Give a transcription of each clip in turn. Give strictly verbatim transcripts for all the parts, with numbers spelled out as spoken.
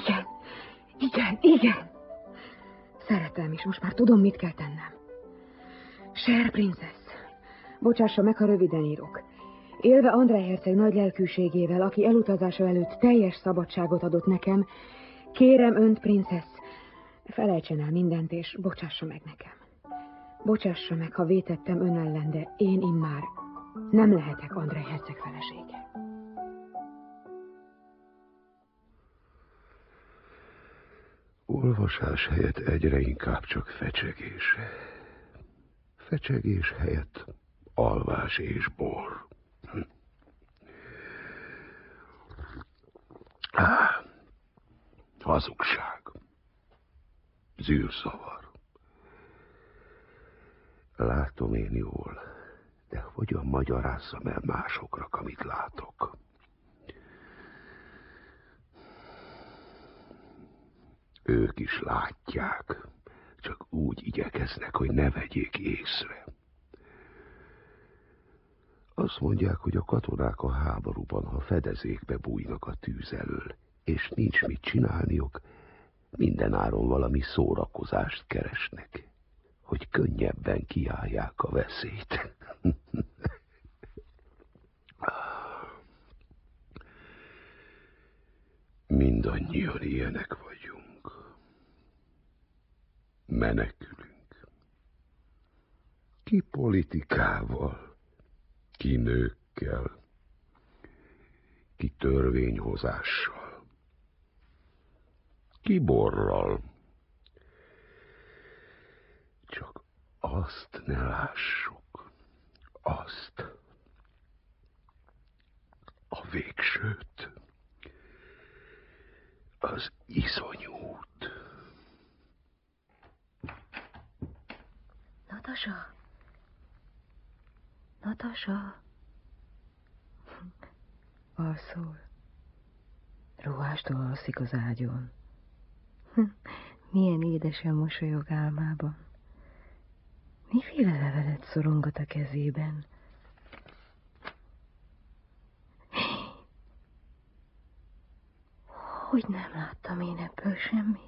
Igen, igen, igen. Szeretem, és most már tudom, mit kell tennem. Cher princesz, bocsássa meg, ha röviden írok. Élve Andrej herceg nagy lelkűségével, aki elutazása előtt teljes szabadságot adott nekem, kérem önt, princesz, felejtsen el mindent, és bocsássa meg nekem. Bocsássa meg, ha vétettem ön ellen, de én immár nem lehetek Andrej herceg felesége. Olvasás helyett egyre inkább csak fecsegés. Fecsegés helyett alvás és bor. Hm. Ah, hazugság. Zűrzavar. Látom én jól, de hogyan magyarázzam el másoknak, amit látok? Ők is látják, csak úgy igyekeznek, hogy ne vegyék észre. Azt mondják, hogy a katonák a háborúban, ha fedezékbe bújnak a tűz elől, és nincs mit csinálniuk, mindenáron valami szórakozást keresnek, hogy könnyebben kiállják a veszélyt. Mindannyian ilyenek vagyunk. Menekülünk. Ki politikával, ki nőkkel, ki törvényhozással, ki borral. Csak azt ne lássuk, azt, a végsőt, az iszonyút. Natasa? Natasa? Alszol. Ruhástól alszik az ágyon. Milyen édesen mosolyog álmában. Miféle levelet szorongat a kezében? Hogy nem láttam én ebből semmit?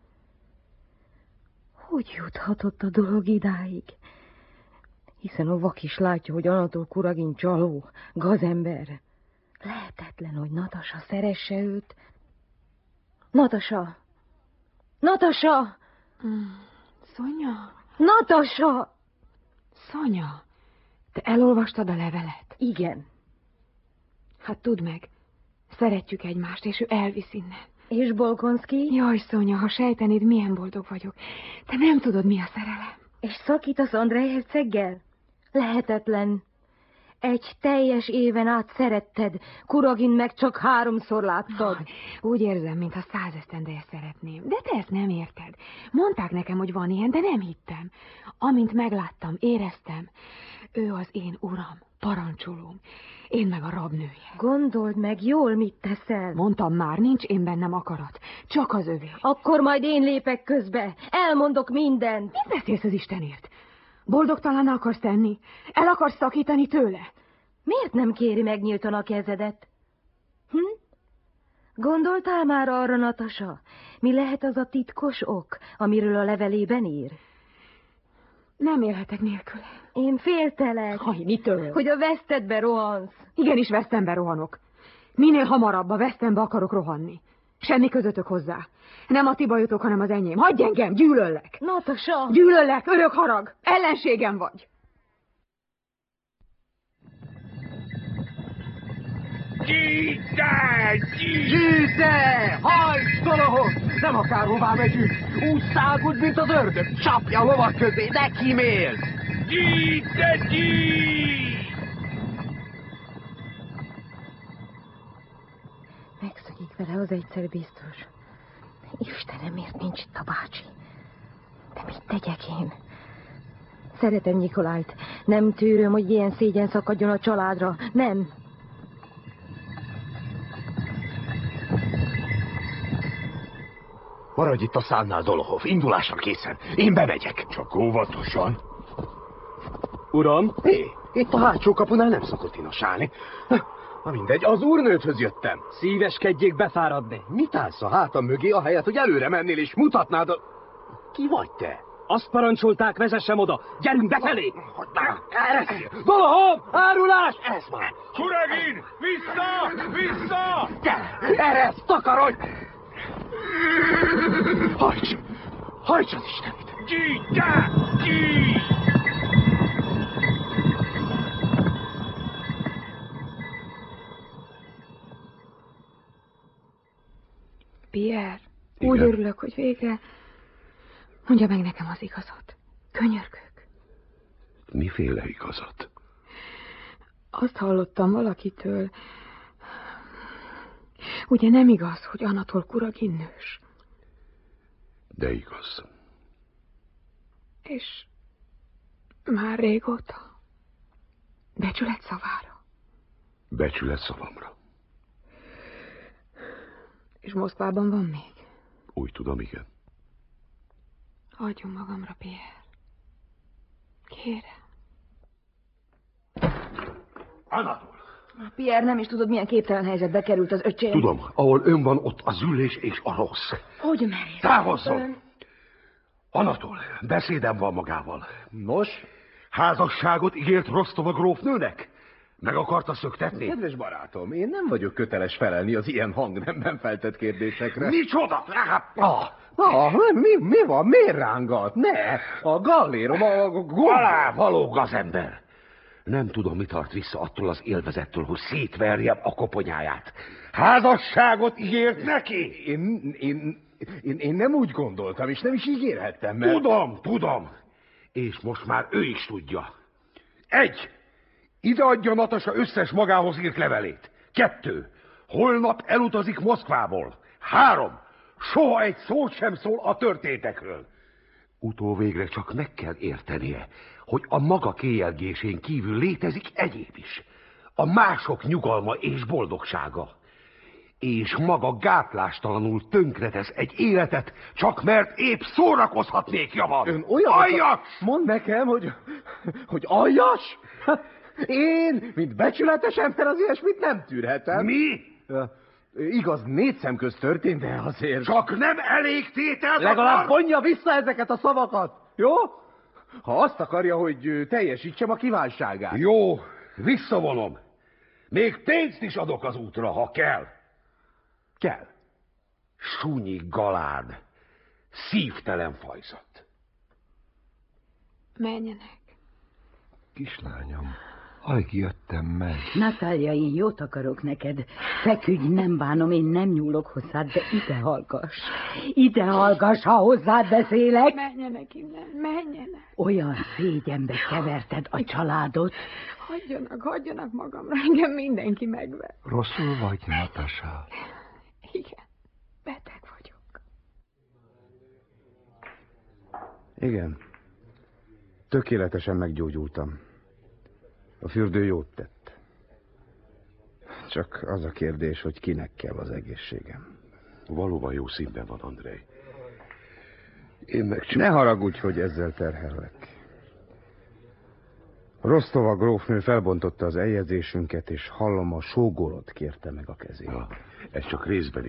Hogy juthatott a dolog idáig? Hiszen a vak is látja, hogy Anatol Kuragin csaló, gazember. Lehetetlen, hogy Natasa szeresse őt. Natasa! Natasa! Mm, Szonya? Natasa! Szonya, te elolvastad a levelet? Igen. Hát tudd meg, szeretjük egymást, és ő elvisz innen. És Bolkonszki? Jaj, Szonya, ha sejtenéd, milyen boldog vagyok. Te nem tudod, mi a szerelem. És szakítasz Andrej herceggel? Lehetetlen. Egy teljes éven át szeretted, Kuragin meg csak háromszor láttad. Ah, úgy érzem, mintha százesztendeje szeretném. De te ezt nem érted. Mondták nekem, hogy van ilyen, de nem hittem. Amint megláttam, éreztem. Ő az én uram, parancsolóm. Én meg a rabnője. Gondold meg jól, mit teszel. Mondtam már, nincs én bennem akarat. Csak az övé. Akkor majd én lépek közbe. Elmondok mindent. Mit beszélsz az Istenért? Boldogtalan akarsz tenni? El akarsz szakítani tőle? Miért nem kéri meg nyíltan a kezedet? Hm? Gondoltál már arra, Natasa? Mi lehet az a titkos ok, amiről a levelében ír? Nem élhetek nélküle. Én féltelek. Haj, mitől? Hogy a vesztedbe rohansz. Igenis vesztembe rohanok. Minél hamarabb a vesztembe akarok rohanni. Semmi közöttök hozzá. Nem a ti bajotok, hanem az enyém. Hagyj engem, gyűlöllek. Natasa! Gyűlöllek, örök harag. Ellenségem vagy. Gyíte! Gyíte! Hajts, Dolahov! Nem akárhová megyünk. Úgy száguld, mint az ördög. Csapja a lovak közé, de kimélsz! Gyíte, gyí! Megszökik vele, az egyszer biztos. Istenem, miért nincs itt a bácsi? De mit tegyek én? Szeretem Nikolájt. Nem tűröm, hogy ilyen szégyen szakadjon a családra. Nem. Maradj itt a szánnál, Dolahov. Indulásra készen. Én bemegyek. Csak óvatosan. Uram? Hé, itt a hátsó kapunál nem szokott inosálni. Na mindegy, az úrnőthöz jöttem. Szíveskedjék befáradni. Mit állsz a hátam mögé, ahelyett, hogy előre mennél és mutatnád a... Ki vagy te? Azt parancsolták, vezessem oda. Gyerünk befelé! Hagyd már! Ereszél! Valaha! Árulás! Ez már! Kuragin! Vissza! Vissza! Gyere! Eresz! Takarodj! Hajts! Hajts az Istenit! Gyígyá! Gyígy! Pierre, úgy Igen. örülök, hogy végre... Mondja meg nekem az igazat. Könyörgök. Miféle igazat? Azt hallottam valakitől... Ugye nem igaz, hogy Anatol Kuragin nős? De igaz. És már régóta? Becsület szavára? Becsület szavamra. És Moszkvában van még? Úgy tudom, igen. Hagyjon magamra, Pierre. Kérem. Anatol! Pierre, nem is tudod, milyen képtelen helyzetbe került az öcsém. Tudom, ahol ön van, ott az ülés és a rossz. Hogy merész? Távozzon! Anatol, beszédem van magával. Nos? Házasságot ígért Rostova grófnőnek? Meg akarta szöktetni? Kedves barátom, én nem vagyok köteles felelni az ilyen hangnemben feltett kérdésekre. Micsoda? Ah, Ah, mi, mi van? Miért rángat? Ne! A gallérom, a, a gomb... alá való gazember! Nem tudom, mi tart vissza attól az élvezettől, hogy szétverjem a koponyáját. Házasságot ígért neki? Én, én, én, én nem úgy gondoltam, és nem is ígérhettem, mert... Tudom, tudom. És most már ő is tudja. Egy. Ide adja Natasa összes magához írt levelét. Kettő. Holnap elutazik Moszkvából. Három. Soha egy szót sem szól a történtekről. Utóvégre csak meg kell értenie, hogy a maga kéjelgésén kívül létezik egyéb is. A mások nyugalma és boldogsága. És maga gátlástalanul tönkretesz egy életet, csak mert épp szórakozhatnékja van. Ön olyan... Aljas! Mondd nekem, hogy... hogy aljas? Én, mint becsületes ember, az ilyesmit nem tűrhetem. Mi? Ja, igaz, négy szem közt történt, de azért... Csak nem elég tételt Legalább akar? vonja vissza ezeket a szavakat, jó? Ha azt akarja, hogy teljesítsem a kívánságát. Jó, visszavonom. Még pénzt is adok az útra, ha kell. Kell. Súnyi galád, szívtelen fajzat. Menjenek. Kislányom, alig jöttem meg. Natália, én jót akarok neked. Feküdj, nem bánom, én nem nyúlok hozzád, de ide hallgass. Ide hallgass, ha hozzád beszélek. Menjenek innen, menjenek. Olyan szégyenbe keverted a családot. Hagyjanak, hagyjanak magamra, engem mindenki megver. Rosszul vagy, Natasa? Igen, beteg vagyok. Igen. Tökéletesen meggyógyultam. A fürdő jót tett. Csak az a kérdés, hogy kinek kell az egészségem. Valóban jó színben van, Andrej. Én meg csak... Ne haragudj, hogy ezzel terhellek. Rostova grófnő felbontotta az eljegyzésünket, és hallom, a sógorot kérte meg a kezét. Ja, ez csak részben